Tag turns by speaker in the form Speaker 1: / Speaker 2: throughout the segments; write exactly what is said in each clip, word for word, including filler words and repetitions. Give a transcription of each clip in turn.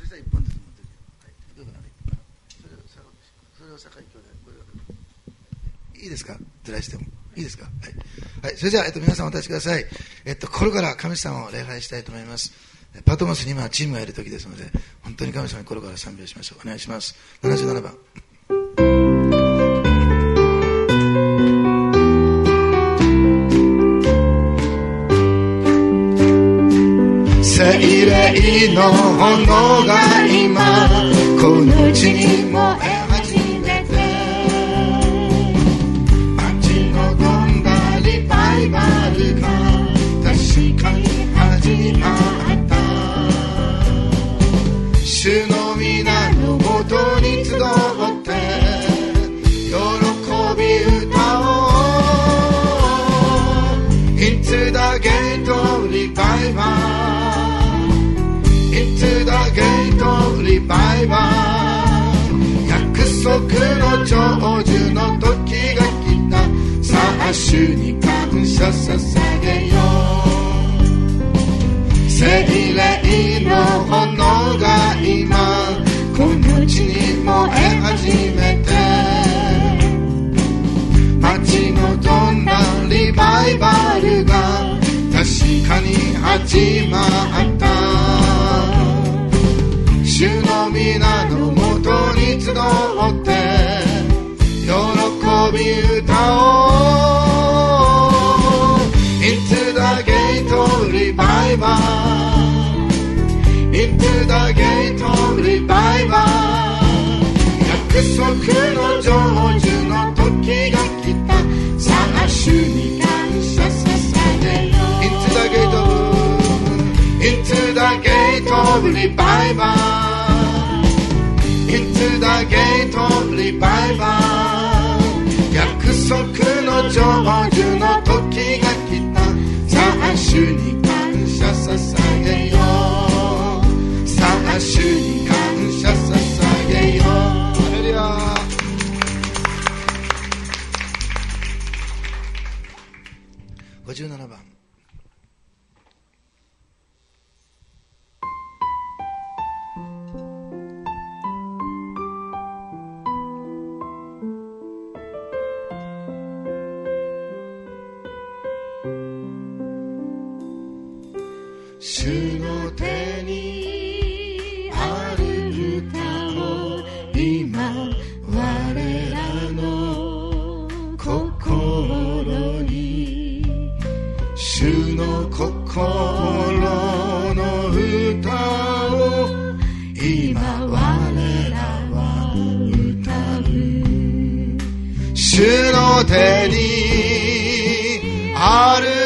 Speaker 1: さんいっぽんずつ持ってる、はい、どうぞ、それを坂井兄弟これいいですか、ずらしてもいいですか、はいはい、それじゃあ、えっと、皆さんお立ちください。えっと、心から神様を礼拝したいと思います。パトモスに今チームがいる時ですので、本当に神様に心から賛美をしましょう。お願いします。ななじゅうななばん。聖霊の炎が今この地に燃え始めて、街のどんだリバイバルが確かに始まった。主の皆のもとに集って喜び歌おう。 Into the gate of revival, Into the gate of revival、 約束の成就の時が来た。さあ主に感謝捧げよう。聖霊の炎が今この地に燃え始めて、街のどんなリバイバルが確かに始まった。主の皆のもとに集って喜び歌おう。 Into the gate of revival, Into the gate of revival、 約束の成就の時が来た。さあ主に感謝捧げよう。 Into the gate of Into the gate of revival, Into the gate of revival、 約束の成就の時が来た。さあ主に感謝捧げよう。さあ主に感謝捧げよう。ハレルヤ。ごじゅうななばん。主の手にある歌を今我らの心に、主の心の歌を今我らは歌う。主の手にある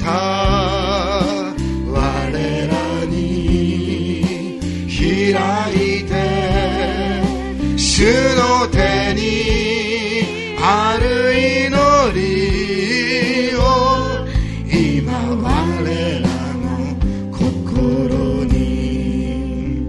Speaker 1: 開いて、主の手にある祈りを今我らの心に、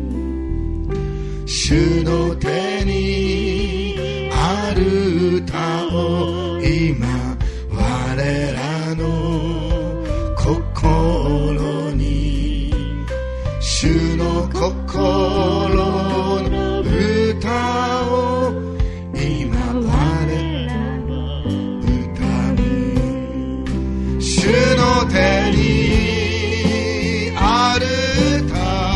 Speaker 1: 主の手にある歌を今我らの心に、主の心の歌を今我らは歌う。主の手にある歌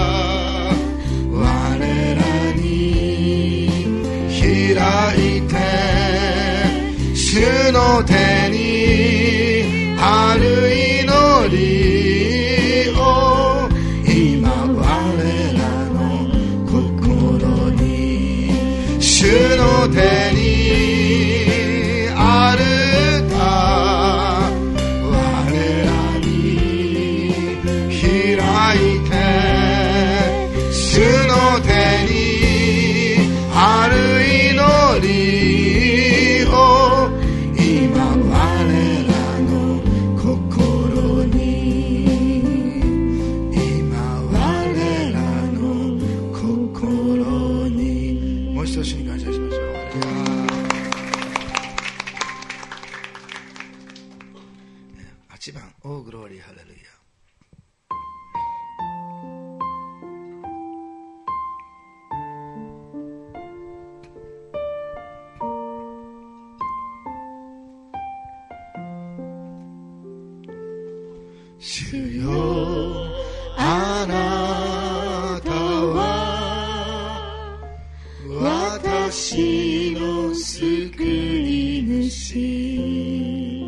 Speaker 1: 我らに開いて、主の手にある祈りを今我らの心に、主の手にある歌我らに開いて、主の手にある祈りを今我らの心に、今我らの心に。もう一度主に感謝しましょう。 主よあなたは私の救い主、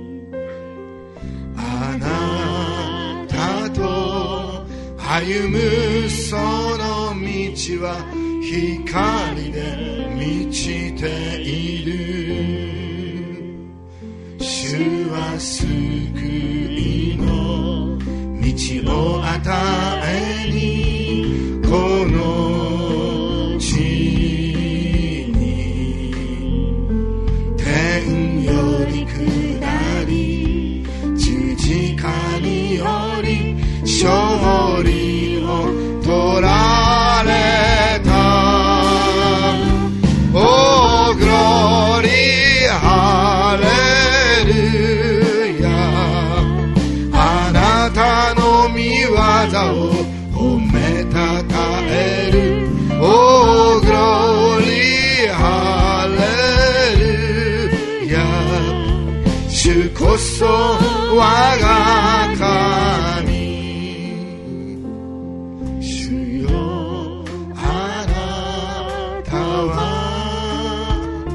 Speaker 1: あなたと歩むその道は光で満ちている。主は救いの道を与えにこの地に天より下り十字架により勝利を取られた。Oh glory hallelujah、 あなたの御業を褒めたたえる。 Oh glory hallelujah、 主こそ我が神。主よあなたは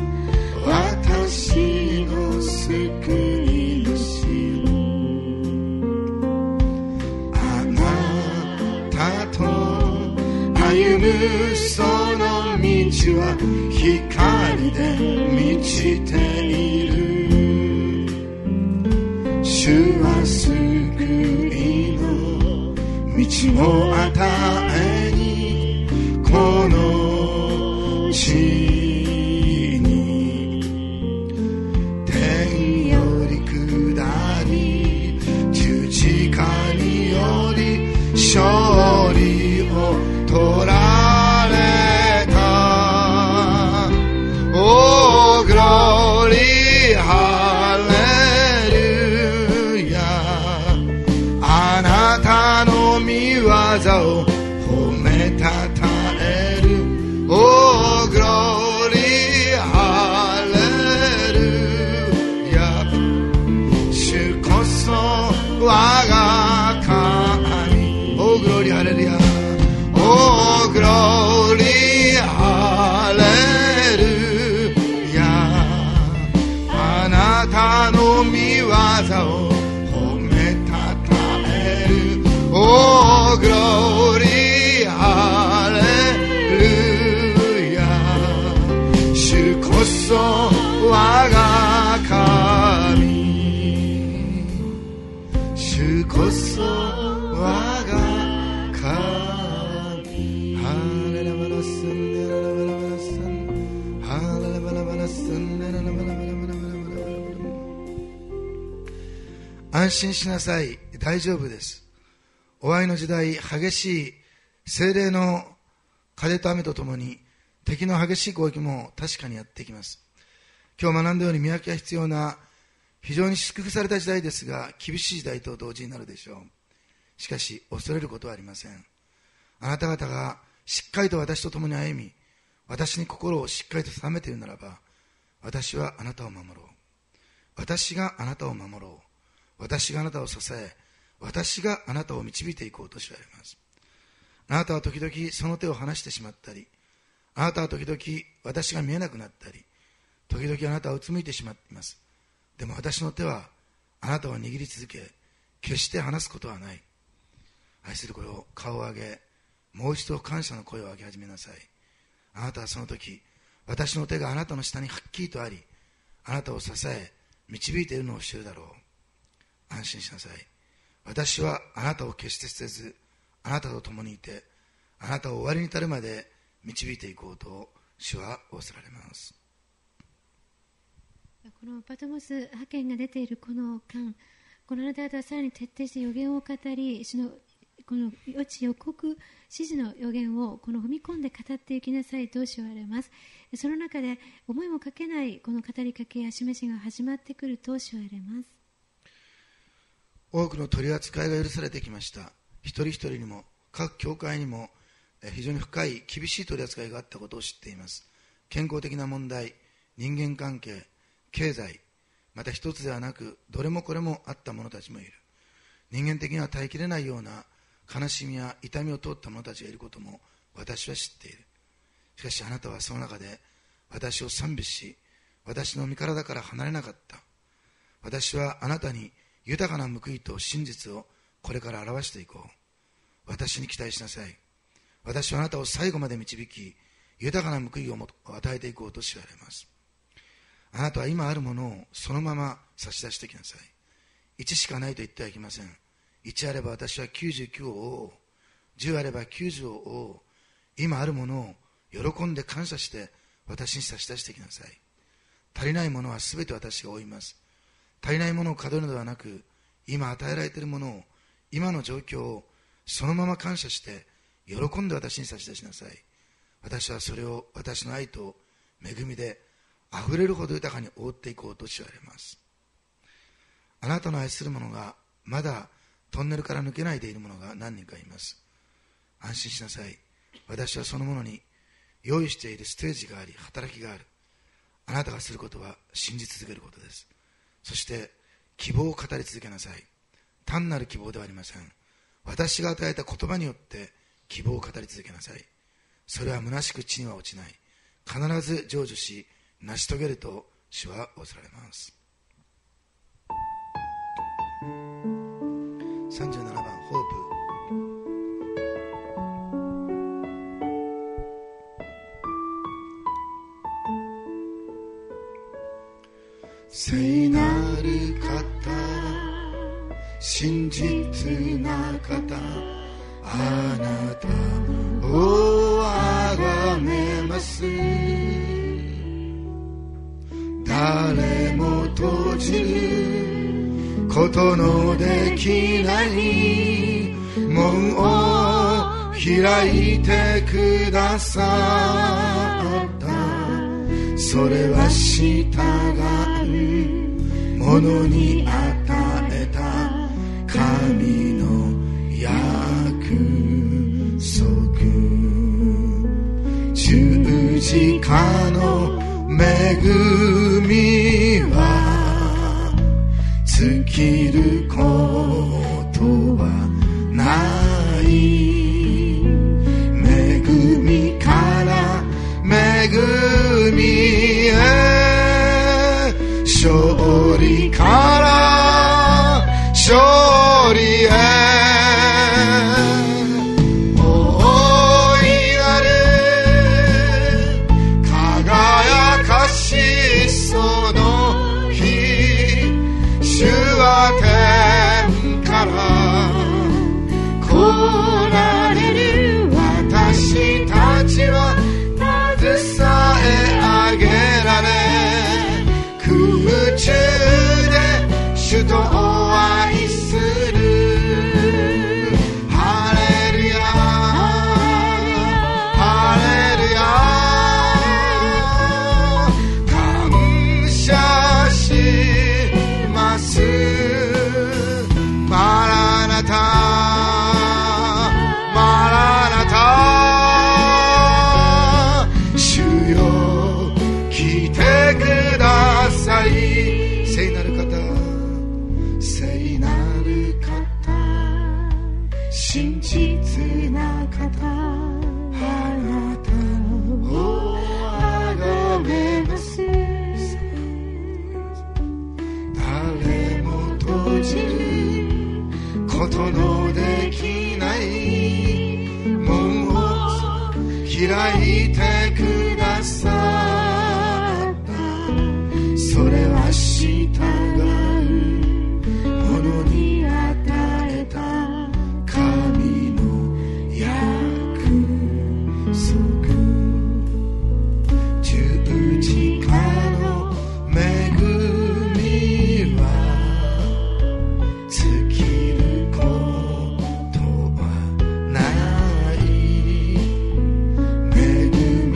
Speaker 1: 私の救い主、あなたと歩むその道は光で満ちている。主は救いの道を与えにこの地に天より下り十字架により勝利を取られた。 Oh glory hallelujah、 あなたの御業を褒めたたえる。 Oh glory hallelujah、 主こそ我が神。 Oh glory hallelujah、 Oh glory hallelujah、 あなたの御業を褒めたたえる。 Oh glory hallelujah、 主こそ我が神。主こそ我が神。ハレラバラスンデララバラバラスン、ハレラバラバラスンデララバラバラバラバラバラバラ。安心しなさい、大丈夫です。終わりの時代、激しい聖霊の風と雨とともに敵の激しい攻撃も確かにやってきます。今日学んだように見分けが必要な非常に祝福された時代ですが、厳しい時代と同時になるでしょう。しかし恐れることはありません。あなた方がしっかりと私と共に歩み、私に心をしっかりと定めているならば、私はあなたを守ろう。私があなたを守ろう。私があなたを支え、私があなたを導いていこうとしわれます。あなたは時々その手を離してしまったり、あなたは時々私が見えなくなったり、時々あなたはうつむいてしまっています。でも私の手はあなたを握り続け、決して離すことはない。愛する子よ、顔を上げ、もう一度感謝の声を上げ始めなさい。あなたはその時、私の手があなたの下にはっきりとあり、あなたを支え導いているのを知るだろう。安心しなさい。私はあなたを決して捨てず、あなたと共にいて、あなたを終わりに至るまで導いていこうと主は仰せられます。
Speaker 2: このパトモス派遣が出ているこの間、このあなた方はさらに徹底して予言を語り、主のこの予知予告指示の予言をこの踏み込んで語っていきなさいとしわれます。その中で思いもかけないこの語りかけや示しが始まってくるとしわれます。
Speaker 1: 多くの取り扱いが許されてきました。一人一人にも各教会にも非常に深い厳しい取り扱いがあったことを知っています。健康的な問題、人間関係、経済、また一つではなくどれもこれもあった者たちもいる。 人間的には耐えきれないような悲しみや痛みを通った者たちがいることも私は知っている。しかしあなたはその中で私を賛美し、私の身体から離れなかった。私はあなたに豊かな報いと真実をこれから表していこう。私に期待しなさい。私はあなたを最後まで導き、豊かな報いを与えていこうと知られます。あなたは今あるものをそのまま差し出してきなさい。いちしかないと言ってはいけません。いちあれば私はきゅうじゅうきゅうを追おう。じゅうあればきゅうじゅうを追おう。今あるものを喜んで感謝して私に差し出してきなさい。足りないものはすべて私が負います。足りないものを数えるのではなく、今与えられているものを、今の状況をそのまま感謝して喜んで私に差し出しなさい。私はそれを私の愛と恵みであふれるほど豊かに覆っていこうと知られます。あなたの愛する者がまだトンネルから抜けないでいる者が何人かいます。安心しなさい。私はその者に用意しているステージがあり、働きがある。あなたがすることは信じ続けることです。そして希望を語り続けなさい。単なる希望ではありません。私が与えた言葉によって希望を語り続けなさい。それは虚しく地には落ちない。必ず成就し成し遂げると主は仰せられます。さんじゅうななばんホープ。聖なる方、真実な方、あなたをあがめます。誰も閉じることのできない門を開いてくださった。それは従う者に与えた神の約束。十字架の恵みは尽きることはない。恵みから恵みへ、勝利から勝利へ。大いなる輝かしその日、主は天から来られる。私たちは携え上げられ、空中で主とお会いする。ハレルヤハレルヤ、感謝します。マラナタマラナタ、主よ来てください。聖なる方、聖なる方、真実な方、あなたをあがめます。誰も閉じることのできない門を開いてくださった。それは従う者に与えた神の約束。十字架の恵みは尽きることはない。恵み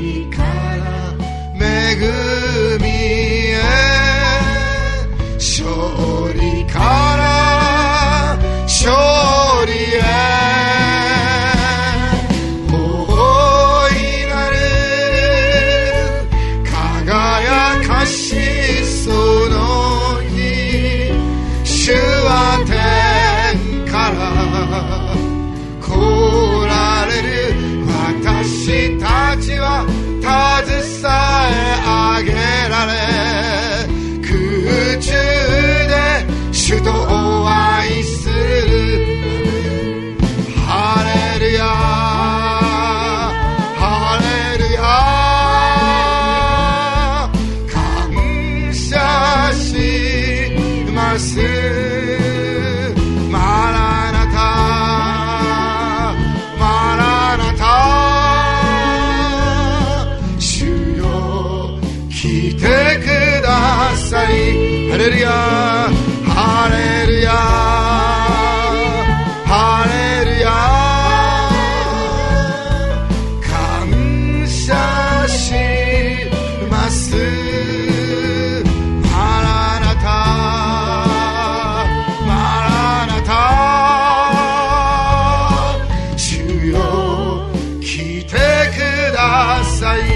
Speaker 1: さい。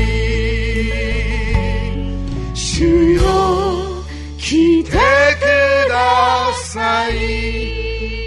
Speaker 1: 主よ来てください。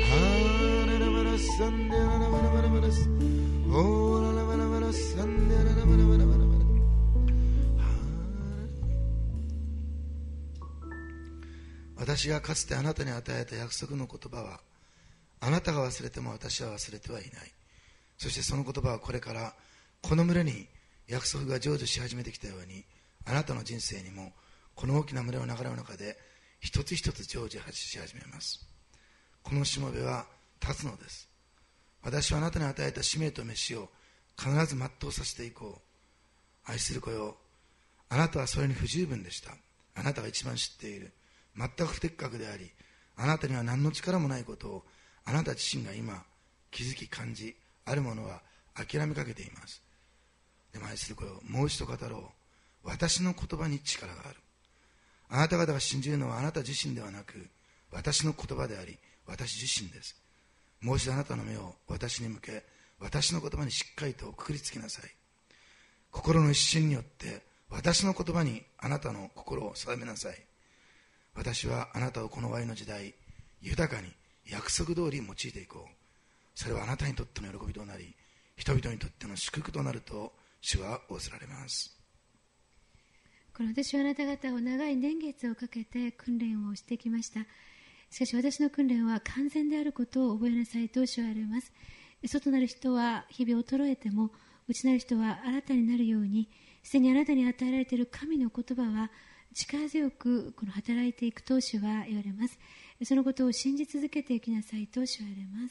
Speaker 1: 私がかつてあなたに与えた約束の言葉は、あなたが忘れても私は忘れてはいない。そしてその言葉はこれからこの群れに約束が成就し始めてきたように、あなたの人生にもこの大きな群れの流れの中で一つ一つ成就し始めます。このしもべは立つのです。私はあなたに与えた使命と召しを必ず全うさせていこう。愛する子よ、あなたはそれに不十分でした。あなたが一番知っている。全く不適格であり、あなたには何の力もないことをあなた自身が今気づき感じ、あるものは諦めかけています。でも愛する子よ、もう一度語ろう。私の言葉に力がある。あなた方が信じるのはあなた自身ではなく、私の言葉であり、私自身です。もう一度あなたの目を私に向け、私の言葉にしっかりとくくりつけなさい。心の一心によって私の言葉にあなたの心を定めなさい。私はあなたをこの終わりの時代、豊かに約束通り用いていこう。それはあなたにとっての喜びとなり、人々にとっての祝福となると主は仰せられます。
Speaker 2: この私はあなた方を長い年月をかけて訓練をしてきました。しかし私の訓練は完全であることを覚えなさいと主は言われます。外なる人は日々衰えても、内なる人は新たになるように、すでにあなたに与えられている神の言葉は力強くこの働いていくと主は言われます。そのことを信じ続けていきなさいと主は言われます。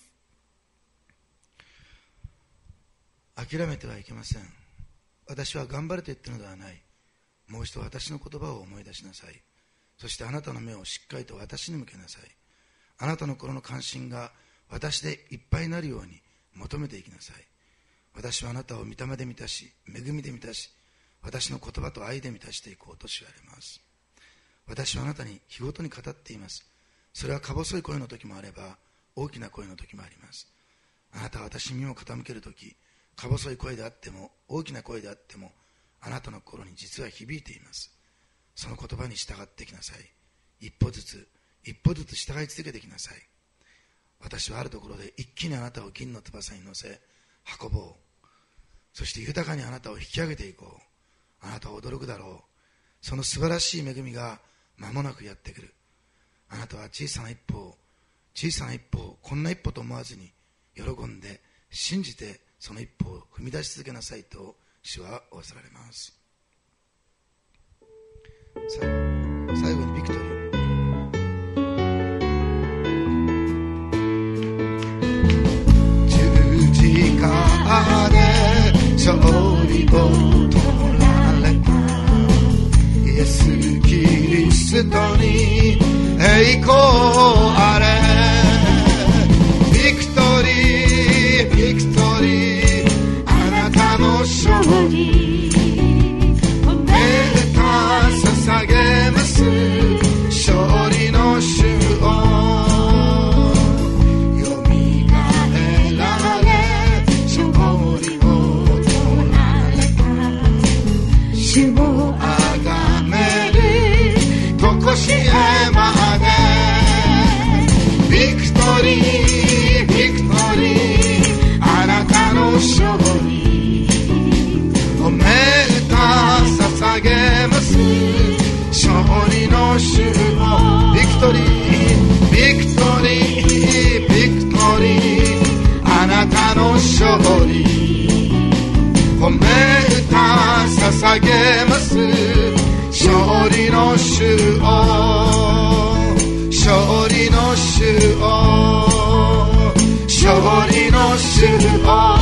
Speaker 1: 諦めてはいけません。私は頑張れと言っているのではない。もう一度私の言葉を思い出しなさい。そしてあなたの目をしっかりと私に向けなさい。あなたの心の関心が私でいっぱいになるように求めていきなさい。私はあなたを御霊で満たし、恵みで満たし、私の言葉と愛で満たしていこうとし言われます。私はあなたに日ごとに語っています。それはか細い声の時もあれば大きな声の時もあります。あなたは私に耳を傾ける時、か細い声であっても大きな声であってもあなたの心に実は響いています。その言葉に従ってきなさい。一歩ずつ一歩ずつ従い続けてきなさい。私はあるところで一気にあなたを銀の翼に乗せ運ぼう。そして豊かにあなたを引き上げていこう。あなたは驚くだろう。その素晴らしい恵みが間もなくやってくる。あなたは小さな一歩を小さな一歩をこんな一歩と思わずに喜んで信じてその一歩を踏み出し続けなさいと主は仰せられます。最後にビクトリー。十字架で勝利を取られたイエス・キリストに栄光あれ。ビクトリービクトリー、あなたの勝利おめでた捧げます。勝利の主をよみがえられ、勝利を取られた主をあがめるとこしえまで。ビクトリービクトリー、あなたの勝利おめでた捧げます。勝利の主をビクトリービクトリービクトリー、あなたの勝利おめでた捧げます。勝利の主を勝利の主を勝利の主を。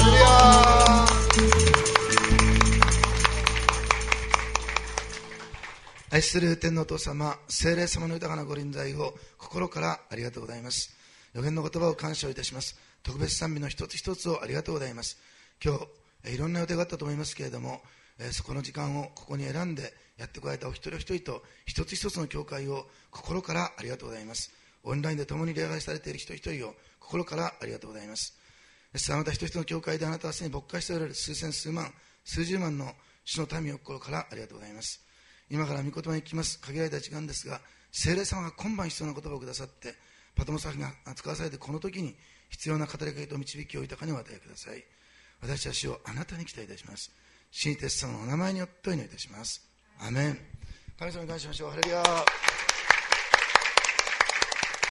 Speaker 1: 愛する天のお父様、聖霊様の豊かなご臨在を心からありがとうございます。予言の言葉を感謝をいたします。特別賛美の一つ一つをありがとうございます。今日いろんな予定があったと思いますけれども、そこの時間をここに選んでやってこられたお一人お一人と一つ一つの教会を心からありがとうございます。オンラインで共に礼拝されている一人一人を心からありがとうございます。あなた一人一人の教会であなたはすでに牧会しておられる数千数万数十万の主の民を心からありがとうございます。今から御言葉に聞きます。限られた時間ですが、聖霊様が今晩必要な言葉をくださって、パトモス山が使わされてこの時に必要な語りかけと導きを豊かにお与えください。私たちをあなたに期待いたします。主イエス様のお名前によってお祈りいたします。アメン。神様に感謝しましょう。ハレルヤ。